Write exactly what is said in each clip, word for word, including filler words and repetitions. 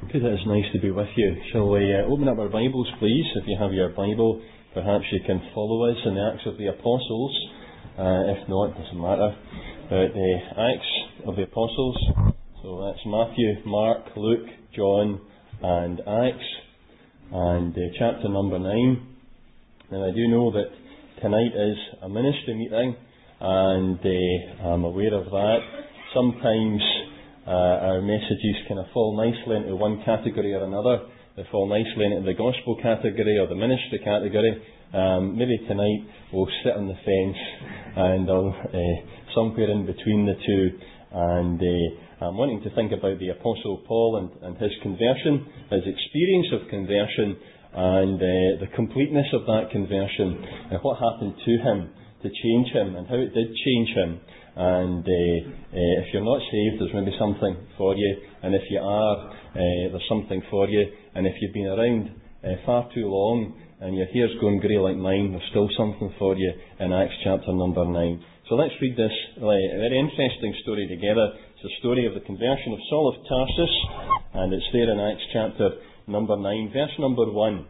Good, it is nice to be with you. Shall we uh, open up our Bibles, please? If you have your Bible, perhaps you can follow us in the Acts of the Apostles. Uh, if not, it doesn't matter. But the Acts of the Apostles, so that's Matthew, Mark, Luke, John, and Acts, and uh, chapter number nine. And I do know that tonight is a ministry meeting, and uh, I'm aware of that. Sometimes Uh, our messages kind of fall nicely into one category or another. They fall nicely into the gospel category or the ministry category. Um, maybe tonight we'll sit on the fence and I'll, uh, somewhere in between the two. And uh, I'm wanting to think about the Apostle Paul and, and his conversion, his experience of conversion, and uh, the completeness of that conversion, and what happened to him to change him, and how it did change him. And uh, uh, if you're not saved, there's maybe something for you. And if you are, uh, there's something for you. And if you've been around uh, far too long and your hair's going grey like mine, there's still something for you in Acts chapter number nine. So let's read this uh, very interesting story together. It's the story of the conversion of Saul of Tarsus, and it's there in Acts chapter number nine, verse number one.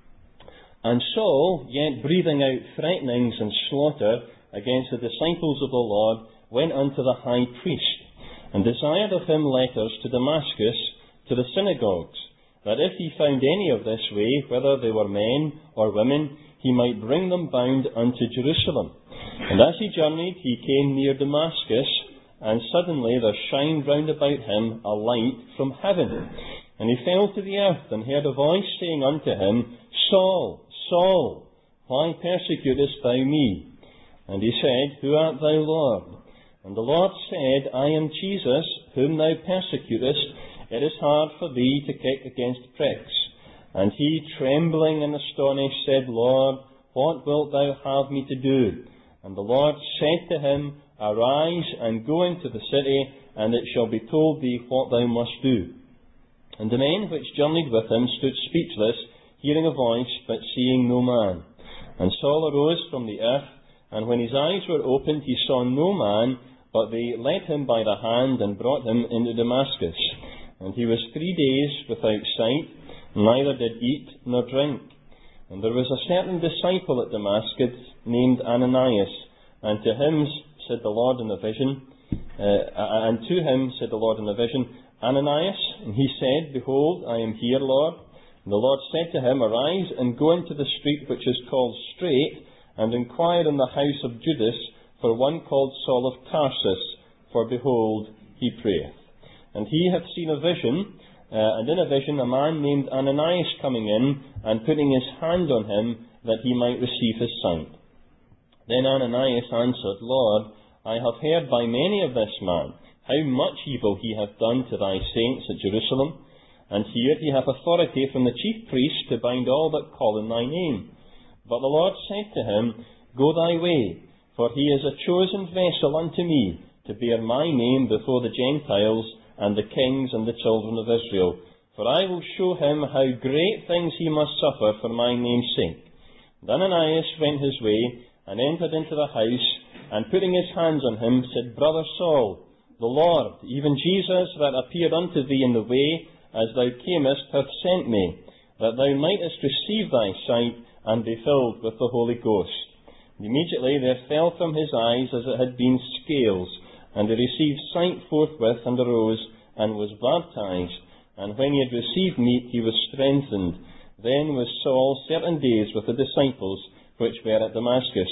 And Saul, yet breathing out threatenings and slaughter against the disciples of the Lord, went unto the high priest, and desired of him letters to Damascus, to the synagogues, that if he found any of this way, whether they were men or women, he might bring them bound unto Jerusalem. And as he journeyed, he came near Damascus, and suddenly there shined round about him a light from heaven. And he fell to the earth, and heard a voice saying unto him, Saul, Saul, why persecutest thou me? And he said, Who art thou, Lord? And the Lord said, I am Jesus, whom thou persecutest. It is hard for thee to kick against pricks. And he, trembling and astonished, said, Lord, what wilt thou have me to do? And the Lord said to him, Arise and go into the city, and it shall be told thee what thou must do. And the men which journeyed with him stood speechless, hearing a voice, but seeing no man. And Saul arose from the earth, and when his eyes were opened, he saw no man, but they led him by the hand and brought him into Damascus. And he was three days without sight, neither did eat nor drink. And there was a certain disciple at Damascus named Ananias, and to him said the Lord in a vision, uh, and to him said the Lord in a vision, Ananias, and he said, Behold, I am here, Lord. And the Lord said to him, Arise and go into the street which is called Straight, and inquire in the house of Judas for one called Saul of Tarsus, for behold, he prayeth. And he hath seen a vision, uh, and in a vision a man named Ananias coming in, and putting his hand on him, that he might receive his sight. Then Ananias answered, Lord, I have heard by many of this man, how much evil he hath done to thy saints at Jerusalem. And here he hath authority from the chief priests to bind all that call in thy name. But the Lord said to him, Go thy way, for he is a chosen vessel unto me, to bear my name before the Gentiles, and the kings, and the children of Israel. For I will show him how great things he must suffer for my name's sake. And Ananias went his way, and entered into the house, and putting his hands on him, said, Brother Saul, the Lord, even Jesus that appeared unto thee in the way, as thou camest, hath sent me, that thou mightest receive thy sight, and be filled with the Holy Ghost. And immediately there fell from his eyes as it had been scales, and he received sight forthwith, and arose, and was baptized. And when he had received meat, he was strengthened. Then was Saul certain days with the disciples which were at Damascus.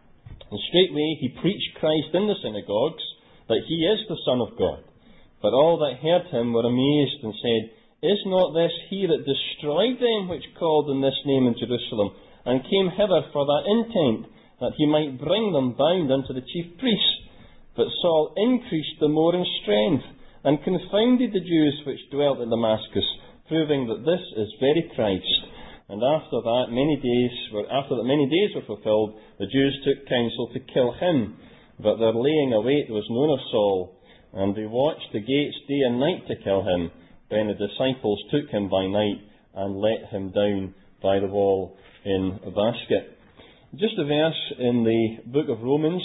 And straightway he preached Christ in the synagogues, that he is the Son of God. But all that heard him were amazed, and said, Is not this he that destroyed them which called in this name in Jerusalem, and came hither for that intent, that he might bring them bound unto the chief priests? But Saul increased the more in strength, and confounded the Jews which dwelt in Damascus, proving that this is very Christ. And after that many days were after that many days were fulfilled, the Jews took counsel to kill him. But their laying await was known of Saul, and they watched the gates day and night to kill him. Then the disciples took him by night, and let him down by the wall in a basket. Just a verse in the book of Romans,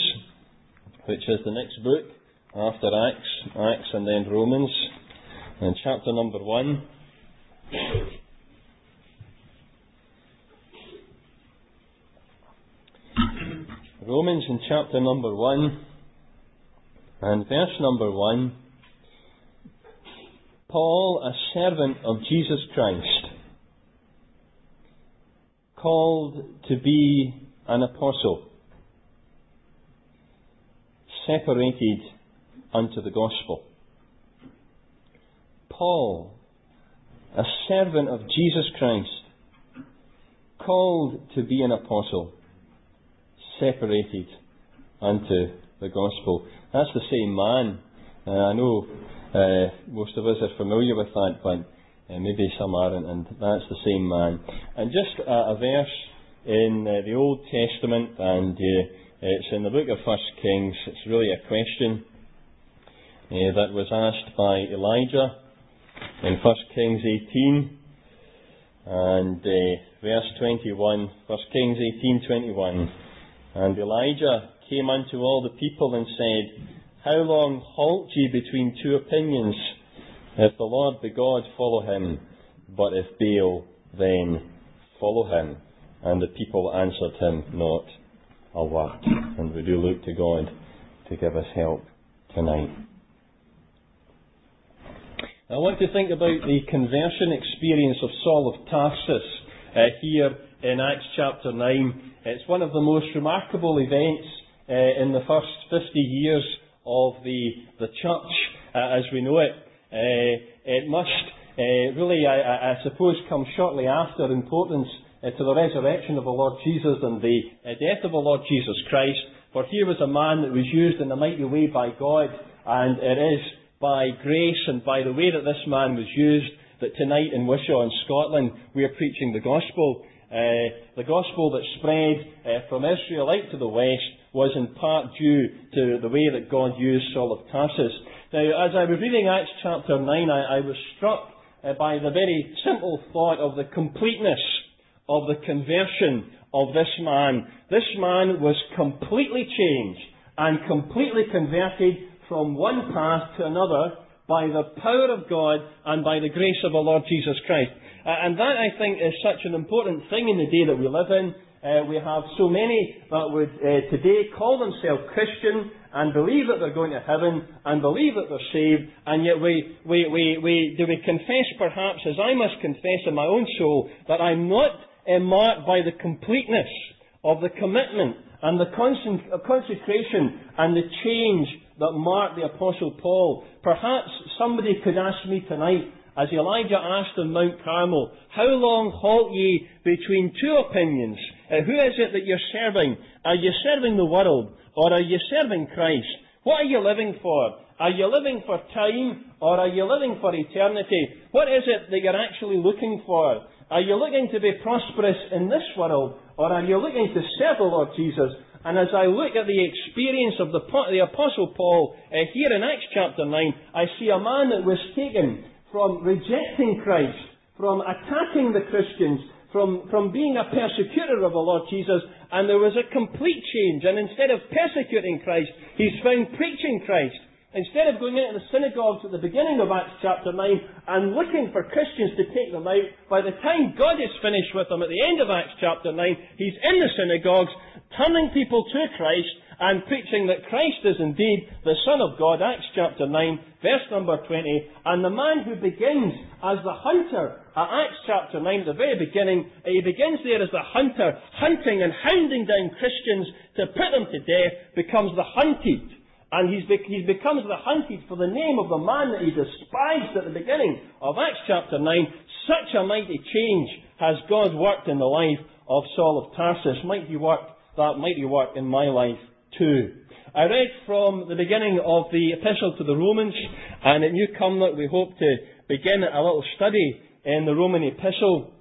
which is the next book after Acts, Acts and then Romans, in chapter number one. Romans in chapter number one and verse number one. Paul, a servant of Jesus Christ, called to be an apostle, separated unto the gospel. Paul, a servant of Jesus Christ, called to be an apostle, separated unto the gospel. That's the same man. Uh, I know uh, most of us are familiar with that, but uh, maybe some aren't, and that's the same man. And just uh, a verse in uh, the Old Testament, and uh, it's in the book of First Kings. It's really a question uh, that was asked by Elijah in First Kings eighteen, and uh, verse twenty-one, First Kings eighteen twenty-one. And Elijah came unto all the people and said, How long halt ye between two opinions? If the Lord be God, follow him, but if Baal, then follow him. And the people answered him not a word. And we do look to God to give us help tonight. I want to think about the conversion experience of Saul of Tarsus uh, here in Acts chapter nine. It's one of the most remarkable events uh, in the first fifty years of the the church uh, as we know it. Uh, it must uh, really, I, I suppose, come shortly after importance uh, to the resurrection of the Lord Jesus and the uh, death of the Lord Jesus Christ. For here was a man that was used in a mighty way by God, and it is by grace and by the way that this man was used that tonight in Wishaw in Scotland we are preaching the gospel. Uh, the gospel that spread uh, from Israel out to the west was in part due to the way that God used Saul of Tarsus. Now, as I was reading Acts chapter nine, I, I was struck uh, by the very simple thought of the completeness of the conversion of this man. This man was completely changed and completely converted from one path to another by the power of God and by the grace of the Lord Jesus Christ. Uh, and that, I think, is such an important thing in the day that we live in. Uh, we have so many that would uh, today call themselves Christian and believe that they're going to heaven and believe that they're saved, and yet we, we, we, we do we confess perhaps, as I must confess in my own soul, that I'm not uh, marked by the completeness of the commitment and the consecration and the change that marked the Apostle Paul. Perhaps somebody could ask me tonight, as Elijah asked on Mount Carmel, How long halt ye between two opinions? Uh, who is it that you're serving? Are you serving the world, or are you serving Christ? What are you living for? Are you living for time, or are you living for eternity? What is it that you're actually looking for? Are you looking to be prosperous in this world, or are you looking to serve the Lord Jesus? And as I look at the experience of the, the Apostle Paul uh, here in Acts chapter nine, I see a man that was taken from rejecting Christ, from attacking the Christians, from, from being a persecutor of the Lord Jesus, and there was a complete change. And instead of persecuting Christ, he's found preaching Christ. Instead of going into the synagogues at the beginning of Acts chapter nine and looking for Christians to take them out, by the time God is finished with them at the end of Acts chapter nine, he's in the synagogues, turning people to Christ and preaching that Christ is indeed the Son of God. Acts chapter nine, verse number twenty. And the man who begins as the hunter at Acts chapter nine, at the very beginning, he begins there as the hunter, hunting and hounding down Christians to put them to death, becomes the hunted. And he's be- he becomes the hunted for the name of the man that he despised at the beginning of Acts chapter nine. Such a mighty change has God worked in the life of Saul of Tarsus. Mighty work, that mighty work in my life too. I read from the beginning of the Epistle to the Romans, and at New Cumnock we hope to begin a little study in the Roman Epistle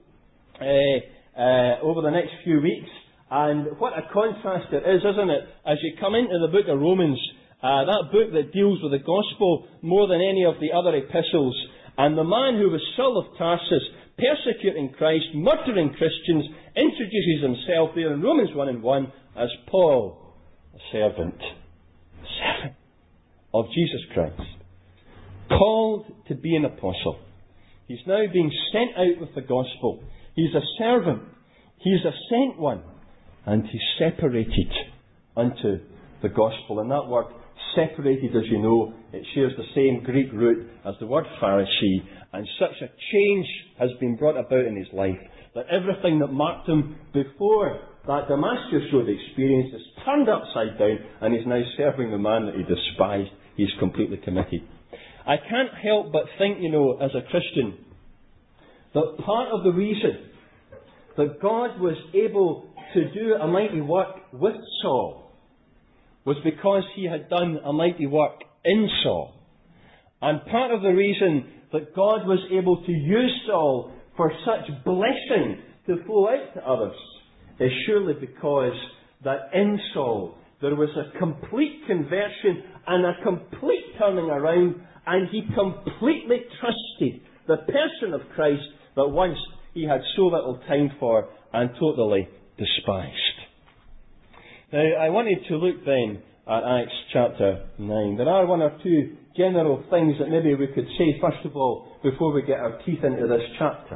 uh, uh, over the next few weeks. And what a contrast it is, isn't it? As you come into the book of Romans, Uh, that book that deals with the gospel more than any of the other epistles. And the man who was Saul of Tarsus, persecuting Christ, murdering Christians, introduces himself there in Romans one and one as Paul, a servant, a servant of Jesus Christ, called to be an apostle. He's now being sent out with the gospel. He's a servant. He's a sent one. And he's separated unto the gospel. And that word separated, as you know, it shares the same Greek root as the word Pharisee. And such a change has been brought about in his life that everything that marked him before that Damascus Road experience is turned upside down, and he's now serving the man that he despised. He's completely committed. I can't help but think, you know, as a Christian, that part of the reason that God was able to do a mighty work with Saul was because he had done a mighty work in Saul. And part of the reason that God was able to use Saul for such blessing to flow out to others is surely because that in Saul there was a complete conversion and a complete turning around, and he completely trusted the person of Christ that once he had so little time for and totally despised. Now, I wanted to look then at Acts chapter nine. There are one or two general things that maybe we could say, first of all, before we get our teeth into this chapter.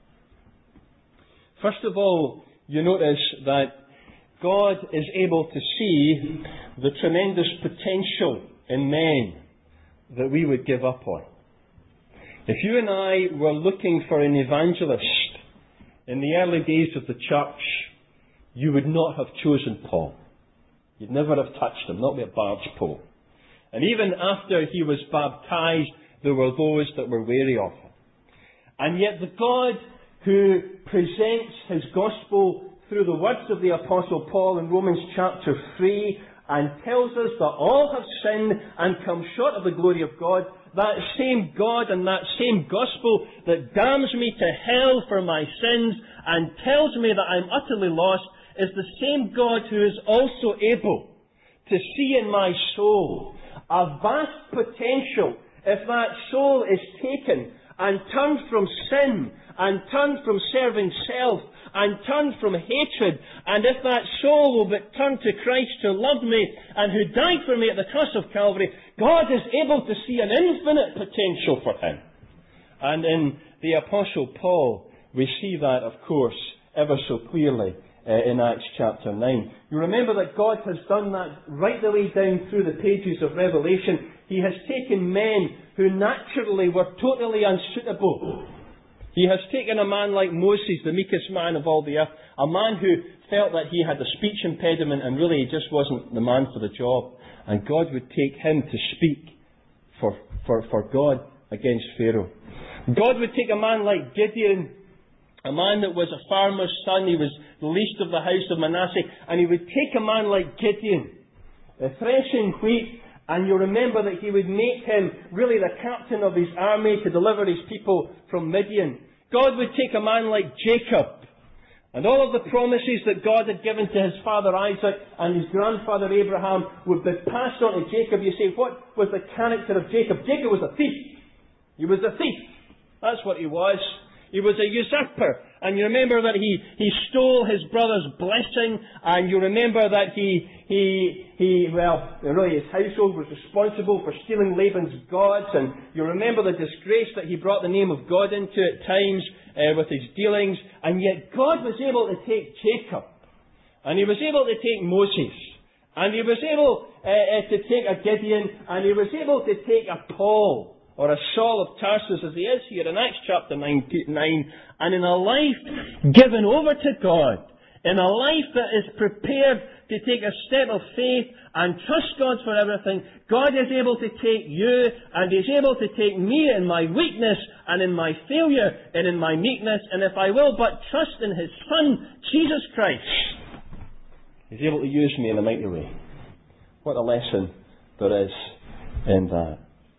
First of all, you notice that God is able to see the tremendous potential in men that we would give up on. If you and I were looking for an evangelist in the early days of the church, you would not have chosen Paul. You'd never have touched him, not with a barge pole. And even after he was baptized, there were those that were wary of him. And yet the God who presents his gospel through the words of the Apostle Paul in Romans chapter three and tells us that all have sinned and come short of the glory of God, that same God and that same gospel that damns me to hell for my sins and tells me that I'm utterly lost is the same God who is also able to see in my soul a vast potential if that soul is taken and turned from sin and turned from serving self and turned from hatred, and if that soul will but turn to Christ who loved me and who died for me at the cross of Calvary, God is able to see an infinite potential for him. And in the Apostle Paul, we see that, of course, ever so clearly uh, in Acts chapter nine. You remember that God has done that right the way down through the pages of Revelation. He has taken men who naturally were totally unsuitable. He has taken a man like Moses, the meekest man of all the earth, a man who felt that he had a speech impediment and really he just wasn't the man for the job. And God would take him to speak for, for, for God against Pharaoh. God would take a man like Gideon, a man that was a farmer's son, he was the least of the house of Manasseh, and he would take a man like Gideon, uh, threshing wheat, and you remember that he would make him really the captain of his army to deliver his people from Midian. God would take a man like Jacob, and all of the promises that God had given to his father Isaac and his grandfather Abraham would be passed on to Jacob. You say, what was the character of Jacob? Jacob was a thief. He was a thief. That's what he was. He was a usurper. And you remember that he, he stole his brother's blessing. And you remember that he, he, he, well, really his household was responsible for stealing Laban's gods. And you remember the disgrace that he brought the name of God into at times uh, with his dealings. And yet God was able to take Jacob. And he was able to take Moses. And he was able uh, uh, to take a Gideon. And he was able to take a Paul, or a Saul of Tarsus, as he is here in Acts chapter nine, and in a life given over to God, in a life that is prepared to take a step of faith and trust God for everything, God is able to take you, and He's able to take me in my weakness and in my failure and in my meekness, and if I will but trust in His Son, Jesus Christ, He's able to use me in a mighty way. What a lesson there is in that.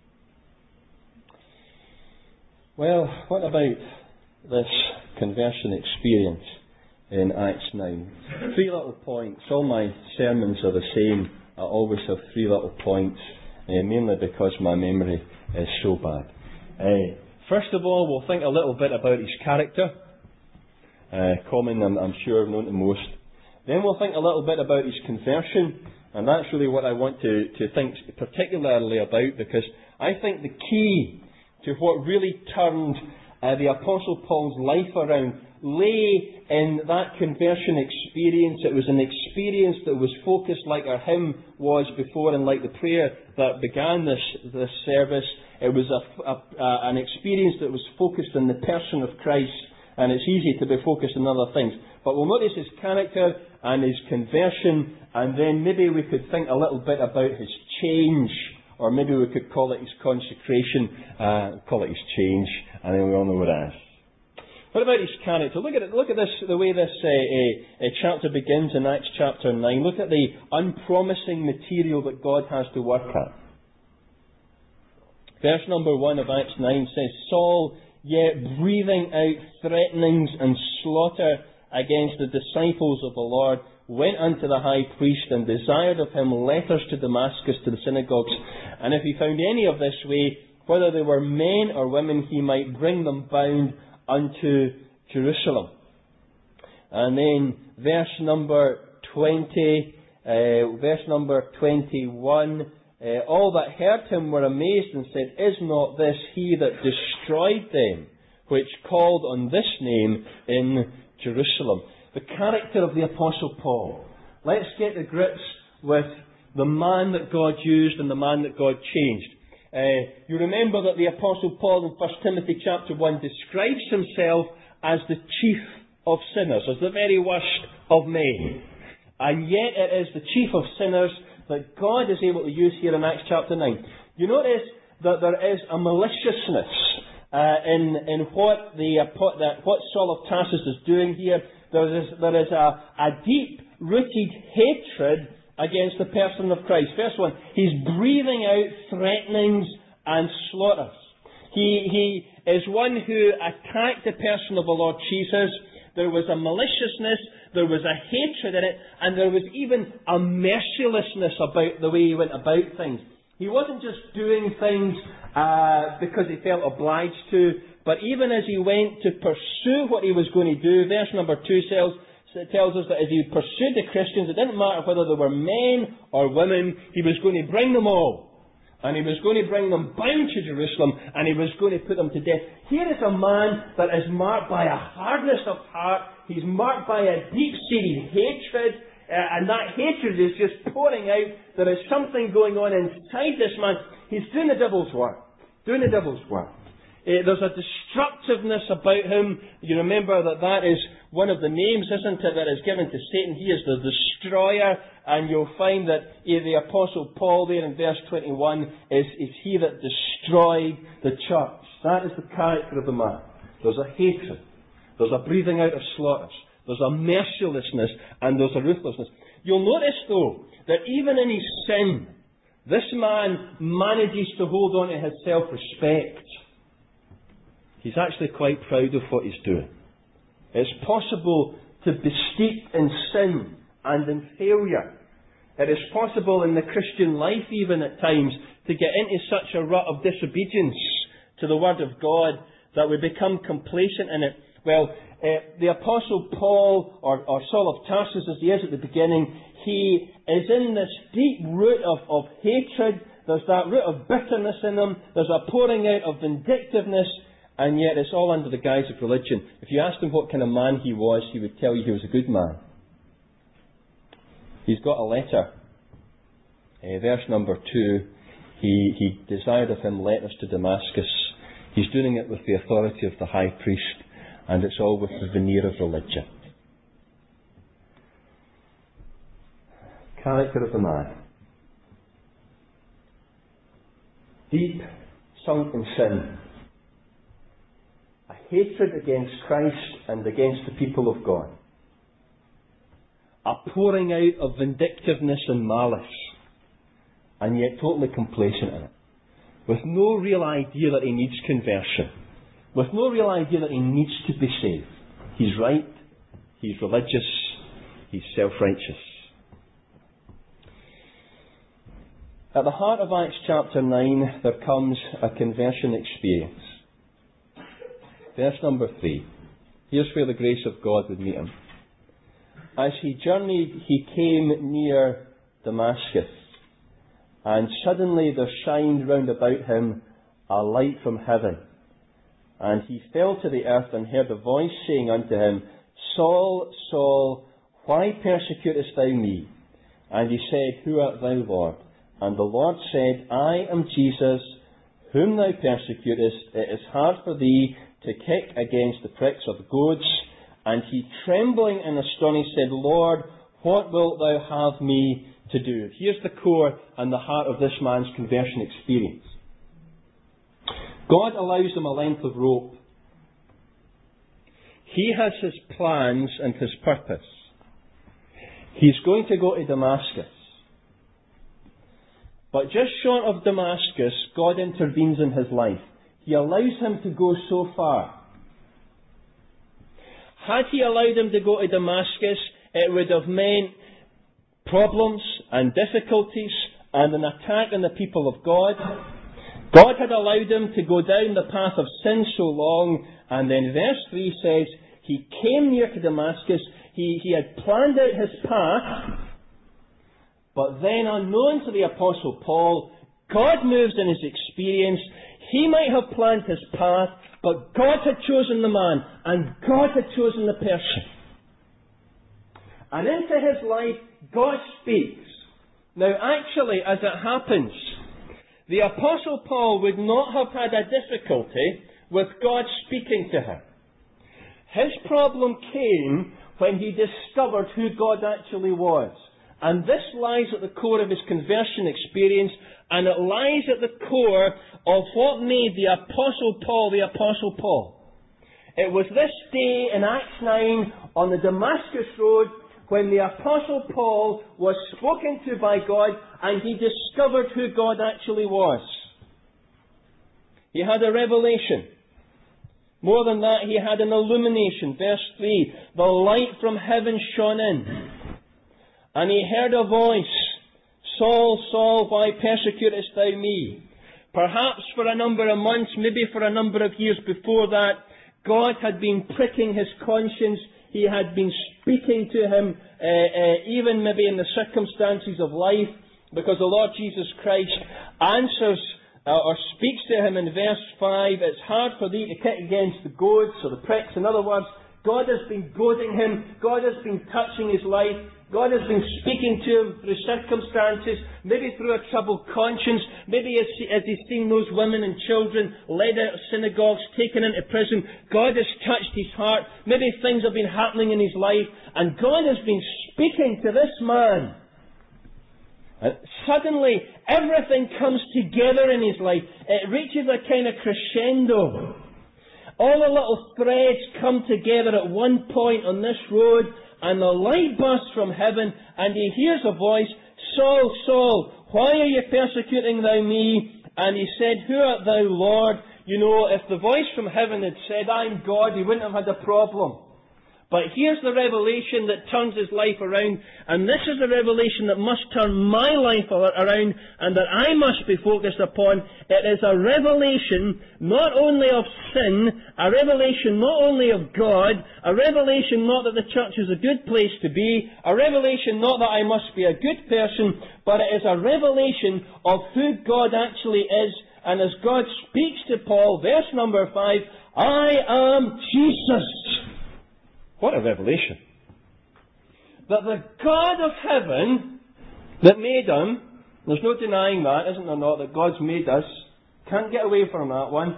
Well, what about this conversion experience in Acts nine? Three little points. All my sermons are the same. I always have three little points, uh, mainly because my memory is so bad. Uh, first of all, we'll think a little bit about his character. Uh, common, I'm, I'm sure, known to most. Then we'll think a little bit about his conversion, and that's really what I want to, to think particularly about, because I think the key to what really turned uh, the Apostle Paul's life around lay in that conversion experience. It was an experience that was focused, like our hymn was before and like the prayer that began this, this service. It was a, a, a, an experience that was focused on the person of Christ, and it's easy to be focused on other things. But we'll notice his character and his conversion, and then maybe we could think a little bit about his change, or maybe we could call it his consecration, uh, call it his change, and then we all know what it is. What about his character? Look at it. Look at this. The way this uh, uh, uh, chapter begins in Acts chapter nine. Look at the unpromising material that God has to work at. Verse number one of Acts nine says, Saul, yet breathing out threatenings and slaughter against the disciples of the Lord, went unto the high priest and desired of him letters to Damascus to the synagogues, and if he found any of this way, whether they were men or women, he might bring them bound unto Jerusalem. And then verse number twenty, uh, verse number twenty-one, uh, all that heard him were amazed and said, Is not this he that destroyed them, which called on this name in Jerusalem? The character of the Apostle Paul. Let's get to grips with the man that God used and the man that God changed. Uh, you remember that the Apostle Paul in First Timothy chapter one describes himself as the chief of sinners, as the very worst of men. And yet it is the chief of sinners that God is able to use here in Acts chapter nine. You notice that there is a maliciousness uh, in, in what, the, uh, that, what Saul of Tarsus is doing here. There is, there is a, a deep-rooted hatred against the person of Christ. Verse one, he's breathing out threatenings and slaughters. He, he is one who attacked the person of the Lord Jesus. There was a maliciousness, there was a hatred in it, and there was even a mercilessness about the way he went about things. He wasn't just doing things uh, because he felt obliged to, but even as he went to pursue what he was going to do, verse number two tells It tells us that as he pursued the Christians, it didn't matter whether they were men or women, he was going to bring them all. And he was going to bring them bound to Jerusalem, and he was going to put them to death. Here is a man that is marked by a hardness of heart. He's marked by a deep-seated hatred, uh, and that hatred is just pouring out. There is something going on inside this man. He's doing the devil's work. Doing the devil's work. Uh, there's a destructiveness about him. You remember that that is one of the names, isn't it, that is given to Satan. He is the destroyer, and you'll find that uh, the Apostle Paul there in verse twenty-one is, is he that destroyed the church. That is the character of the man. There's a hatred. There's a breathing out of slaughters. There's a mercilessness, and there's a ruthlessness. You'll notice, though, that even in his sin, this man manages to hold on to his self-respect. He's actually quite proud of what he's doing. It's possible to be steeped in sin and in failure. It is possible in the Christian life even at times to get into such a rut of disobedience to the Word of God that we become complacent in it. Well, uh, the Apostle Paul, or, or Saul of Tarsus as he is at the beginning, he is in this deep root of, of hatred. There's that root of bitterness in him. There's a pouring out of vindictiveness. And yet it's all under the guise of religion. If you asked him what kind of man he was, he would tell you he was a good man. He's got a letter. Uh, verse number two, he, he desired of him letters to Damascus. He's doing it with the authority of the high priest, and it's all with the veneer of religion. Character of the man. Deep, sunk in sin. A hatred against Christ and against the people of God. A pouring out of vindictiveness and malice, and yet totally complacent in it. With no real idea that he needs conversion. With no real idea that he needs to be saved. He's right, he's religious, he's self-righteous. At the heart of Acts chapter nine, there comes a conversion experience. Verse number three. Here's where the grace of God would meet him. As he journeyed, he came near Damascus, and suddenly there shined round about him a light from heaven. And he fell to the earth and heard a voice saying unto him, Saul, Saul, why persecutest thou me? And he said, Who art thou, Lord? And the Lord said, I am Jesus, whom thou persecutest. It is hard for thee to kick against the pricks of goads. And he, trembling and astonished, said, Lord, what wilt thou have me to do? Here's the core and the heart of this man's conversion experience. God allows him a length of rope. He has his plans and his purpose. He's going to go to Damascus. But just short of Damascus, God intervenes in his life. He allows him to go so far. Had he allowed him to go to Damascus, it would have meant problems and difficulties and an attack on the people of God. God had allowed him to go down the path of sin so long, and then verse three says, he came near to Damascus, he, he had planned out his path, but then unknown to the Apostle Paul, God moves in his experience. He might have planned his path, but God had chosen the man, and God had chosen the person. And into his life, God speaks. Now actually, as it happens, the Apostle Paul would not have had a difficulty with God speaking to him. His problem came when he discovered who God actually was. And this lies at the core of his conversion experience, and it lies at the core of what made the Apostle Paul the Apostle Paul. It was this day in Acts nine on the Damascus Road when the Apostle Paul was spoken to by God and he discovered who God actually was. He had a revelation. More than that, he had an illumination. Verse three, the light from heaven shone in. And he heard a voice, Saul, Saul, why persecutest thou me? Perhaps for a number of months, maybe for a number of years before that, God had been pricking his conscience. He had been speaking to him, uh, uh, even maybe in the circumstances of life, because the Lord Jesus Christ answers uh, or speaks to him in verse five, it's hard for thee to kick against the goads or the pricks. In other words, God has been goading him. God has been touching his life. God has been speaking to him through circumstances, maybe through a troubled conscience, maybe as, he, as he's seen those women and children led out of synagogues, taken into prison. God has touched his heart. Maybe things have been happening in his life, and God has been speaking to this man. And suddenly, everything comes together in his life. It reaches a kind of crescendo. All the little threads come together at one point on this road, and the light bursts from heaven, and he hears a voice, Saul, Saul, why are you persecuting thou me? And he said, Who art thou, Lord? You know, if the voice from heaven had said, I'm God, he wouldn't have had a problem. But here's the revelation that turns his life around, and this is the revelation that must turn my life around, and that I must be focused upon. It is a revelation not only of sin, a revelation not only of God, a revelation not that the church is a good place to be, a revelation not that I must be a good person, but it is a revelation of who God actually is. And as God speaks to Paul, verse number five, I am Jesus. What a revelation. That the God of heaven that made him, there's no denying that, isn't there not, that God's made us, can't get away from that one.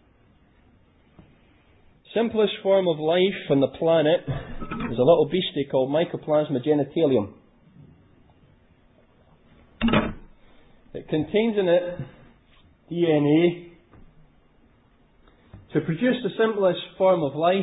Simplest form of life on the planet is a little beastie called Mycoplasma genitalium. It contains in it D N A. To produce the simplest form of life,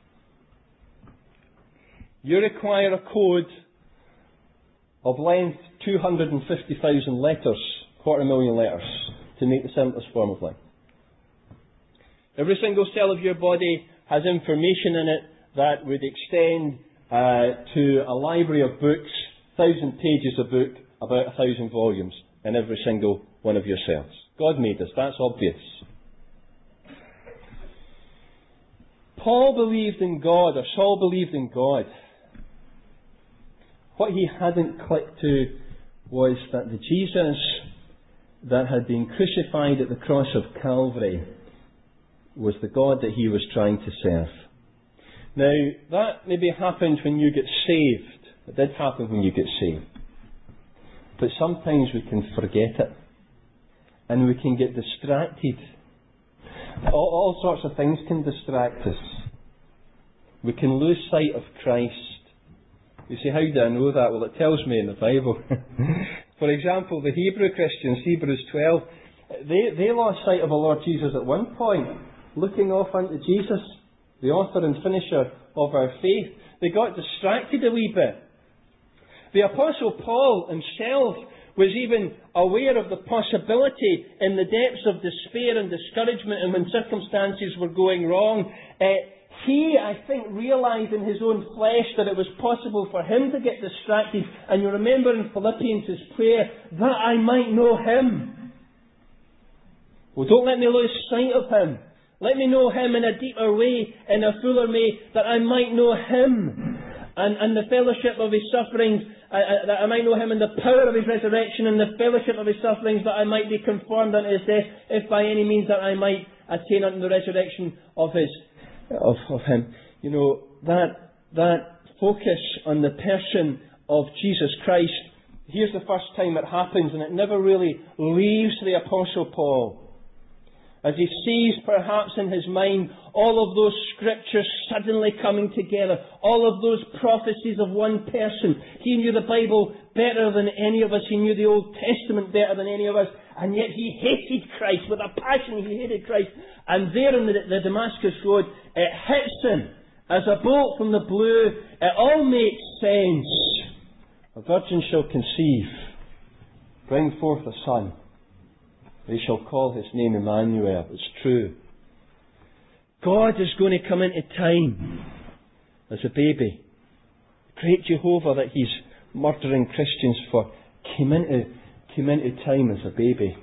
you require a code of length two hundred fifty thousand letters, quarter million letters, to make the simplest form of life. Every single cell of your body has information in it that would extend uh, to a library of books, thousand pages of book, about a thousand volumes in every single one of your cells. God made us, that's obvious. Paul believed in God, or Saul believed in God. What he hadn't clicked to was that the Jesus that had been crucified at the cross of Calvary was the God that he was trying to serve. Now, that maybe happened when you get saved. It did happen when you get saved. But sometimes we can forget it. And we can get distracted. All, all sorts of things can distract us. We can lose sight of Christ. You say, how do I know that? Well, it tells me in the Bible. For example, the Hebrew Christians, Hebrews twelve, they, they lost sight of the Lord Jesus at one point, looking off unto Jesus, the author and finisher of our faith. They got distracted a wee bit. The Apostle Paul himself was even aware of the possibility in the depths of despair and discouragement and when circumstances were going wrong. Uh, he, I think, realised in his own flesh that it was possible for him to get distracted. And you remember in Philippians his prayer, that I might know him. Well, don't let me lose sight of him. Let me know him in a deeper way, in a fuller way, that I might know him. And, and the fellowship of his sufferings, uh, uh, that I might know him in the power of his resurrection, and the fellowship of his sufferings, that I might be conformed unto his death, if by any means that I might attain unto the resurrection of his, of, of him. You know, that, that focus on the person of Jesus Christ, here's the first time it happens, and it never really leaves the Apostle Paul. As he sees perhaps in his mind all of those scriptures suddenly coming together, all of those prophecies of one person. He knew the Bible better than any of us. He knew the Old Testament better than any of us. And yet he hated Christ. With a passion he hated Christ. And there on the, the Damascus Road, it hits him as a bolt from the blue. It all makes sense. A virgin shall conceive, bring forth a son. They shall call his name Emmanuel. It's true. God is going to come into time as a baby. The great Jehovah that he's murdering Christians for came into, came into time as a baby.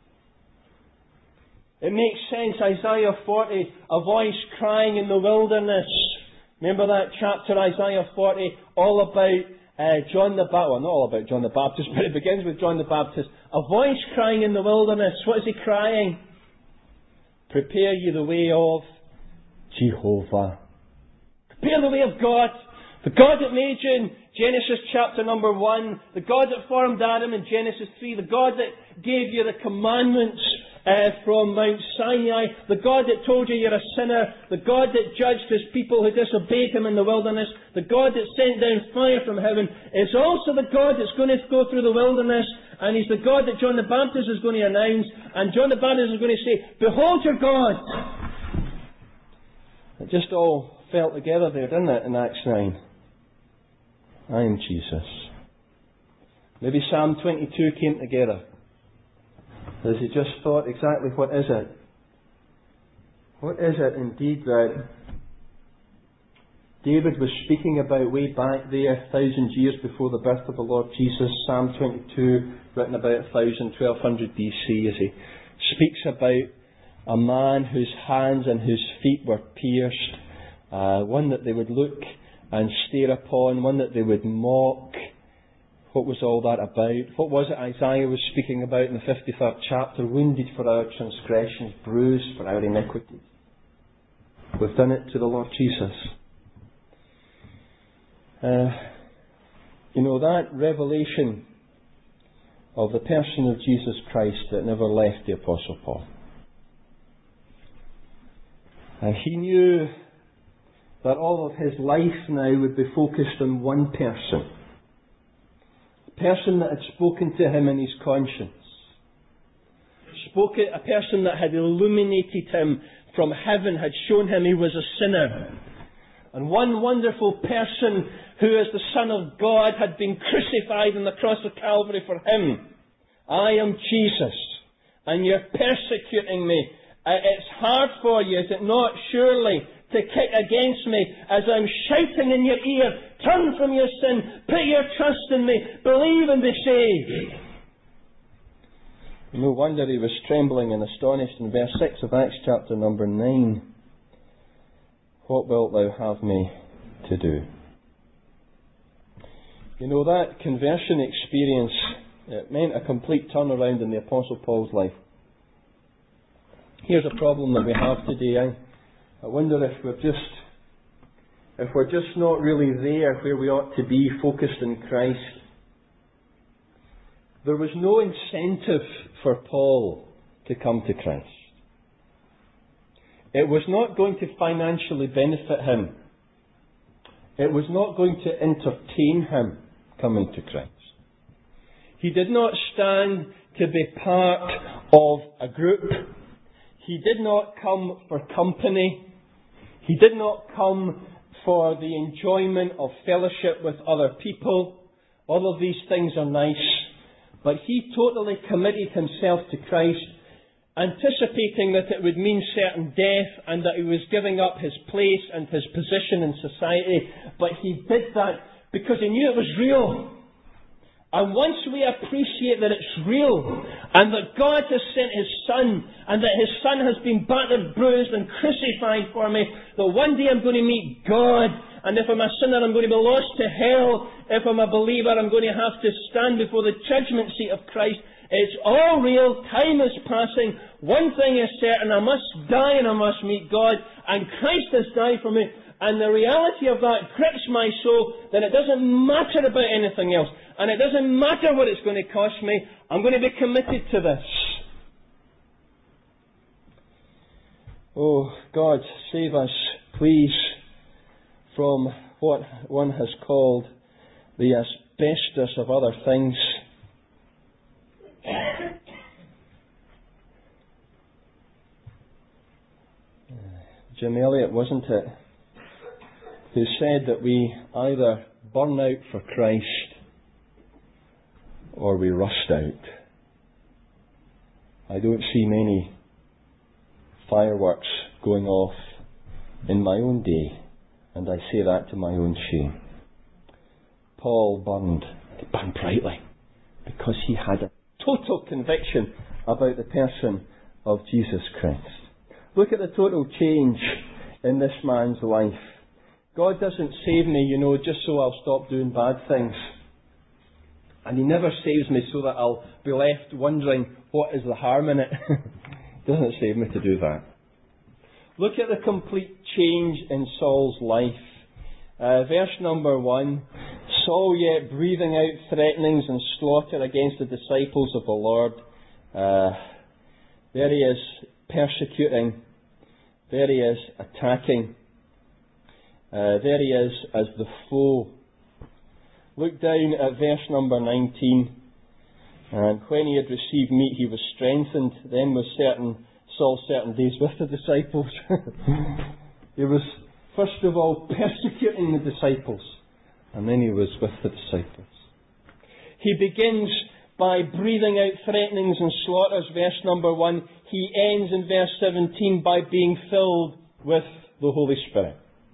It makes sense. Isaiah forty, a voice crying in the wilderness. Remember that chapter, Isaiah forty, all about Uh, John the Baptist, well, not all about John the Baptist, but it begins with John the Baptist. A voice crying in the wilderness. What is he crying? Prepare ye the way of Jehovah. Prepare the way of God. The God that made you in Genesis chapter number one. The God that formed Adam in Genesis three. The God that gave you the commandments uh, from Mount Sinai. The God that told you you're a sinner. The God that judged his people who disobeyed him in the wilderness. The God that sent down fire from heaven is also the God that's going to go through the wilderness. And he's the God that John the Baptist is going to announce. And John the Baptist is going to say, behold your God. It just all fell together there, didn't it, in Acts nine? I am Jesus. Maybe Psalm twenty-two came together. As he just thought, exactly what is it? What is it indeed that David was speaking about way back there, thousands years before the birth of the Lord Jesus? Psalm twenty-two, written about one thousand, twelve hundred B C, as he speaks about a man whose hands and whose feet were pierced, uh, one that they would look and stare upon, one that they would mock. What was all that about? What was it Isaiah was speaking about in the fifty-third chapter? Wounded for our transgressions, bruised for our iniquities. We've done it to the Lord Jesus. Uh, you know, that revelation of the person of Jesus Christ that never left the Apostle Paul. And he knew that all of his life now would be focused on one person. A person that had spoken to him in his conscience. Spoken, a person that had illuminated him from heaven, had shown him he was a sinner. And one wonderful person who as the Son of God had been crucified on the cross of Calvary for him. I am Jesus, and you're persecuting me. It's hard for you, is it not, surely, to kick against me as I'm shouting in your ear, turn from your sin, put your trust in me, believe and be saved. No wonder he was trembling and astonished in verse six of Acts chapter number nine. What wilt thou have me to do? You know, that conversion experience, it meant a complete turnaround in the Apostle Paul's life. Here's a problem that we have today. I, I wonder if we're just if we're just not really there where we ought to be, focused in Christ. There was no incentive for Paul to come to Christ. It was not going to financially benefit him. It was not going to entertain him coming to Christ. He did not stand to be part of a group. He did not come for company. He did not come for the enjoyment of fellowship with other people. All of these things are nice. But he totally committed himself to Christ, anticipating that it would mean certain death and that he was giving up his place and his position in society. But he did that because he knew it was real. And once we appreciate that it's real and that God has sent His Son and that His Son has been battered, bruised and crucified for me, that one day I'm going to meet God, and if I'm a sinner I'm going to be lost to hell. If I'm a believer I'm going to have to stand before the judgment seat of Christ. It's all real. Time is passing. One thing is certain, I must die and I must meet God, and Christ has died for me. And the reality of that grips my soul, that it doesn't matter about anything else. And it doesn't matter what it's going to cost me. I'm going to be committed to this. Oh, God, save us, please, from what one has called the asbestos of other things. Jim Elliot, wasn't it, who said that we either burn out for Christ or we rust out. I don't see many fireworks going off in my own day, and I say that to my own shame. Paul burned, he burned brightly, because he had a total conviction about the person of Jesus Christ. Look at the total change in this man's life. God doesn't save me, you know, just so I'll stop doing bad things. And He never saves me so that I'll be left wondering what is the harm in it. He doesn't save me to do that. Look at the complete change in Saul's life. Uh, verse number one. Saul yet breathing out threatenings and slaughter against the disciples of the Lord. Uh, there he is persecuting. There he is attacking. Uh, there he is as the foe. Look down at verse number nineteen. And when he had received meat, he was strengthened. Then was certain Saul certain days with the disciples. He was first of all persecuting the disciples, and then he was with the disciples. He begins by breathing out threatenings and slaughters, verse number one. He ends in verse seventeen by being filled with the Holy Spirit.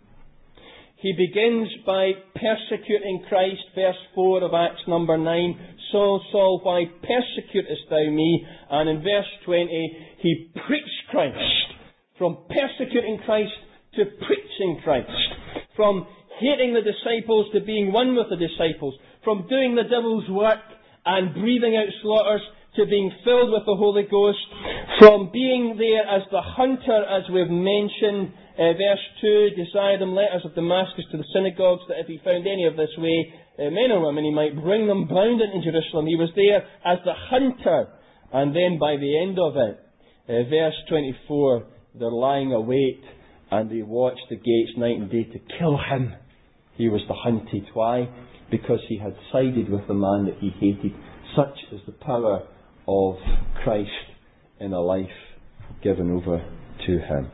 He begins by persecuting Christ, verse four of Acts number nine. Saul, Saul, why persecutest thou me? And in verse twenty, he preached Christ. From persecuting Christ to preaching Christ. From hating the disciples to being one with the disciples. From doing the devil's work and breathing out slaughters to being filled with the Holy Ghost. From being there as the hunter, as we've mentioned, Uh, verse two, desired them letters of Damascus to the synagogues, that if he found any of this way, uh, men or women, he might bring them bound into Jerusalem. He was there as the hunter. And then by the end of it, uh, verse twenty-four, they're lying await and they watch the gates night and day to kill him. He was the hunted. Why? Because he had sided with the man that he hated. Such is the power of Christ in a life given over to him.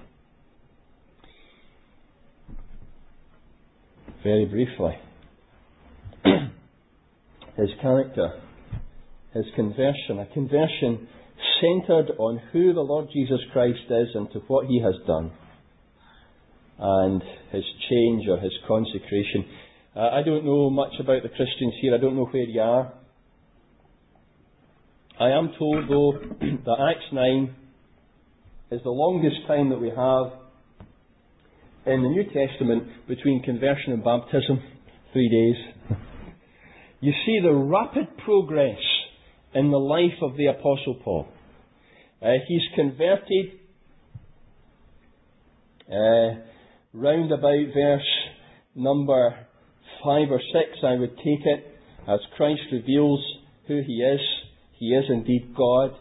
Very briefly, his character, his conversion, a conversion centred on who the Lord Jesus Christ is and to what He has done, and his change or his consecration. Uh, I don't know much about the Christians here. I don't know where you are. I am told, though, that Acts nine is the longest time that we have in the New Testament between conversion and baptism. Three days. You see the rapid progress in the life of the Apostle Paul. Uh, he's converted. Uh, round about verse number five or six, I would take it, as Christ reveals who He is. He is indeed God.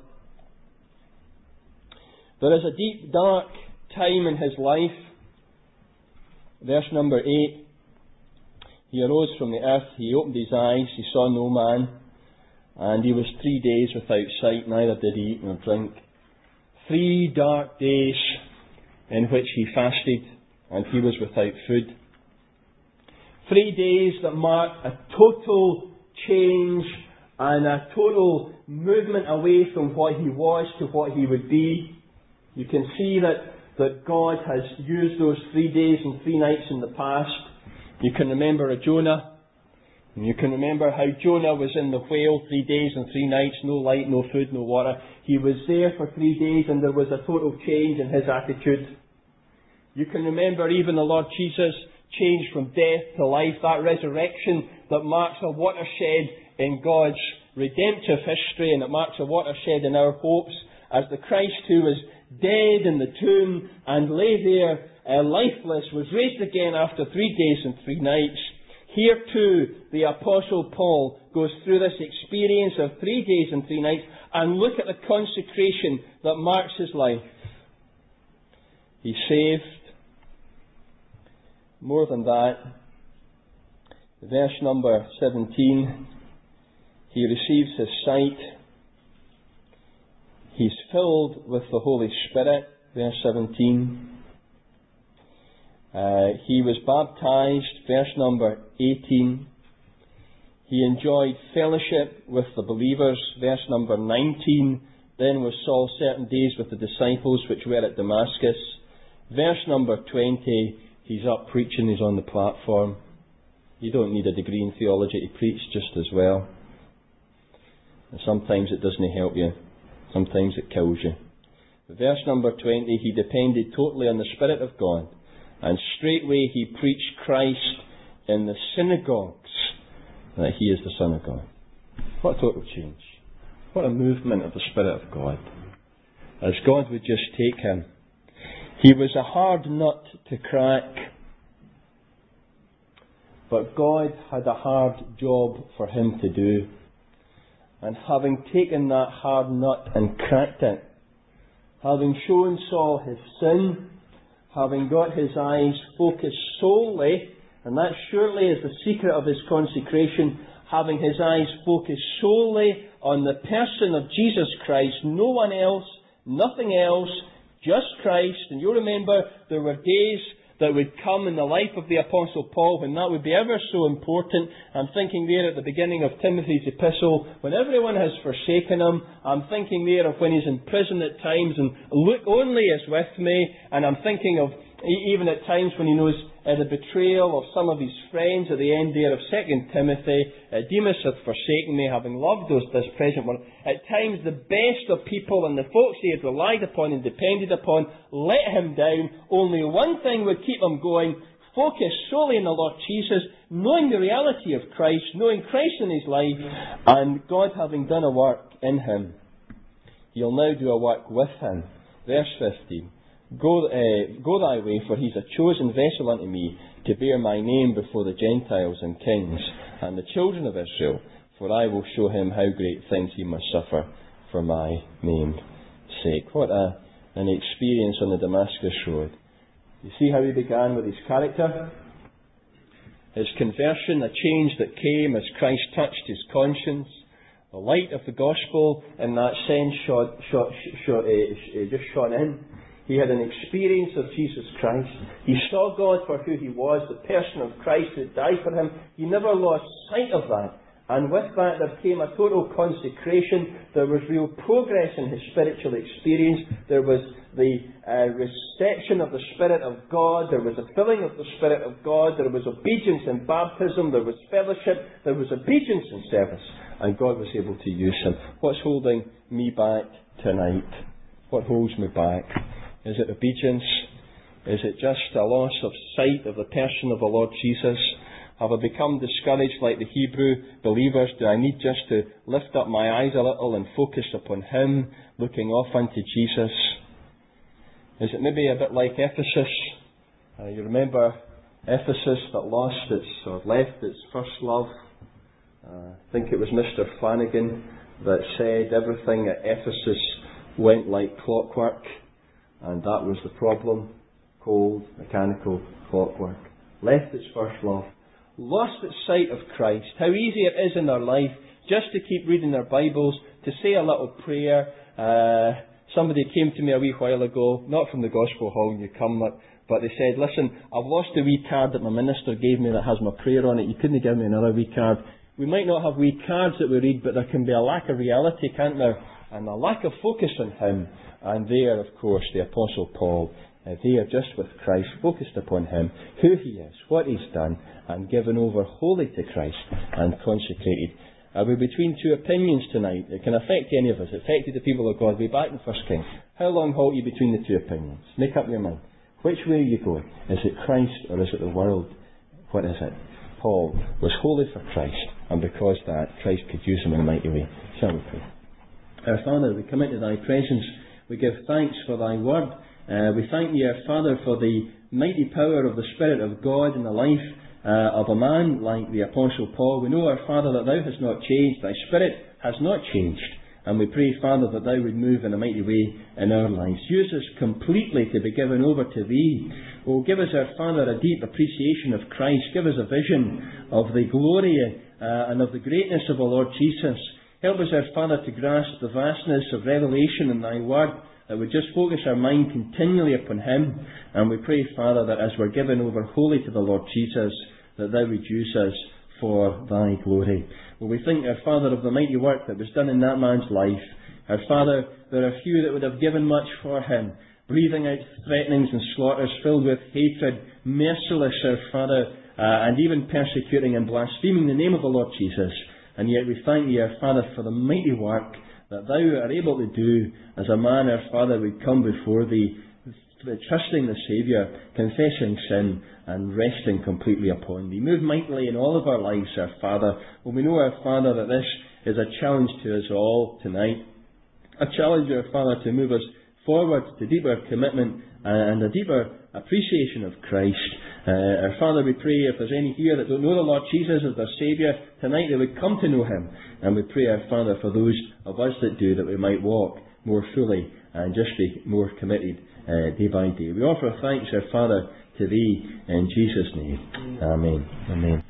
There is a deep, dark time in His life. Verse number eight. He arose from the earth, He opened His eyes, He saw no man, and He was three days without sight, neither did He eat nor drink. Three dark days in which He fasted, and He was without food. Three days that mark a total change and a total movement away from what He was to what He would be. You can see that, that God has used those three days and three nights in the past. You can remember a Jonah. And you can remember how Jonah was in the whale three days and three nights, no light, no food, no water. He was there for three days and there was a total change in his attitude. You can remember even the Lord Jesus changed from death to life, that resurrection that marks a watershed in God's redemptive history, and it marks a watershed in our hopes as the Christ who was dead in the tomb and lay there uh, lifeless was raised again after three days and three nights. Here too, the Apostle Paul goes through this experience of three days and three nights, and look at the consecration that marks his life. He's saved. More than that, verse number seventeen, he receives his sight. He's filled with the Holy Spirit, verse seventeen. Uh, he was baptized, verse number eighteen. He enjoyed fellowship with the believers, verse number nineteen. Then was Saul certain days with the disciples which were at Damascus. Verse number twenty, he's up preaching, he's on the platform. You don't need a degree in theology to preach just as well. And sometimes it doesn't help you. Sometimes it kills you. Verse number twenty, he depended totally on the Spirit of God. And straightway he preached Christ in the synagogues, that He is the Son of God. What a total change. What a movement of the Spirit of God. As God would just take him. He was a hard nut to crack. But God had a hard job for him to do. And having taken that hard nut and cracked it, having shown Saul his sin, having got his eyes focused solely, and that surely is the secret of his consecration, having his eyes focused solely on the person of Jesus Christ, no one else, nothing else, just Christ. And you remember there were days that would come in the life of the Apostle Paul when that would be ever so important. I'm thinking there at the beginning of Timothy's epistle, when everyone has forsaken him. I'm thinking there of when he's in prison at times and Luke only is with me. And I'm thinking of even at times when he knows uh, the betrayal of some of his friends at the end there of Second Timothy. Uh, Demas hath forsaken me, having loved those this present world. At times the best of people and the folks he had relied upon and depended upon let him down. Only one thing would keep him going: focus solely on the Lord Jesus, knowing the reality of Christ, knowing Christ in his life, and God having done a work in him, He'll now do a work with him. Verse fifteen. Go, uh, go thy way, for he's a chosen vessel unto me, to bear my name before the Gentiles and kings, and the children of Israel, for I will show him how great things he must suffer for my name's sake. What a, an experience on the Damascus Road. You see how he began with his character? His conversion, a change that came as Christ touched his conscience. The light of the gospel, in that sense, shot, shot, shot, uh, just shone in. He had an experience of Jesus Christ. He saw God for who He was, the person of Christ who died for him. He never lost sight of that. And with that there came a total consecration. There was real progress in his spiritual experience. There was the uh, reception of the Spirit of God. There was a filling of the Spirit of God. There was obedience in baptism. There was fellowship. There was obedience in service. And God was able to use him. What's holding me back tonight? What holds me back? Is it obedience? Is it just a loss of sight of the person of the Lord Jesus? Have I become discouraged like the Hebrew believers? Do I need just to lift up my eyes a little and focus upon Him, looking off unto Jesus? Is it maybe a bit like Ephesus? Uh, you remember Ephesus that lost its, or left its first love? Uh, I think it was Mister Flanagan that said everything at Ephesus went like clockwork, and that was the problem. Cold, mechanical clockwork. Left its first love. Lost its sight of Christ. How easy it is in their life just to keep reading their Bibles, to say a little prayer. Uh, somebody came to me a wee while ago, not from the Gospel Hall, you come, but they said, listen, I've lost the wee card that my minister gave me that has my prayer on it. You couldn't give me another wee card. We might not have wee cards that we read, but there can be a lack of reality, can't there? And a lack of focus on Him. And there, of course, the Apostle Paul, uh, there just with Christ, focused upon Him, who He is, what He's done, and given over wholly to Christ and consecrated. Are we between two opinions tonight? It can affect any of us. It affected the people of God. We're back in First Kings. How long halt you between the two opinions? Make up your mind. Which way are you going? Is it Christ or is it the world? What is it? Paul was holy for Christ, and because of that, Christ could use him in a mighty way. Shall we pray? Our Father, we come into Thy presence. We give thanks for Thy word. Uh, we thank Thee, our Father, for the mighty power of the Spirit of God in the life uh, of a man like the Apostle Paul. We know, our Father, that Thou hast not changed. Thy Spirit has not changed. And we pray, Father, that Thou would move in a mighty way in our lives. Use us completely to be given over to Thee. Oh, give us, our Father, a deep appreciation of Christ. Give us a vision of the glory uh, and of the greatness of the Lord Jesus. Help us, our Father, to grasp the vastness of revelation in Thy Word, that we just focus our mind continually upon Him. And we pray, Father, that as we're given over wholly to the Lord Jesus, that Thou would use us for Thy glory. Well, we think, our Father, of the mighty work that was done in that man's life. Our Father, there are few that would have given much for him, breathing out threatenings and slaughters, filled with hatred, merciless, our Father, uh, and even persecuting and blaspheming the name of the Lord Jesus. And yet we thank Thee, our Father, for the mighty work that Thou are able to do as a man, our Father, would come before Thee, trusting the Saviour, confessing sin, and resting completely upon Thee. Move mightily in all of our lives, our Father. Well, we know, our Father, that this is a challenge to us all tonight. A challenge, our Father, to move us forward to deeper commitment and a deeper appreciation of Christ. Uh, our Father, we pray, if there's any here that don't know the Lord Jesus as their Saviour, tonight they would come to know Him. And we pray, our Father, for those of us that do, that we might walk more fully and just be more committed uh, day by day. We offer thanks, our Father, to Thee in Jesus' name. Amen. Amen.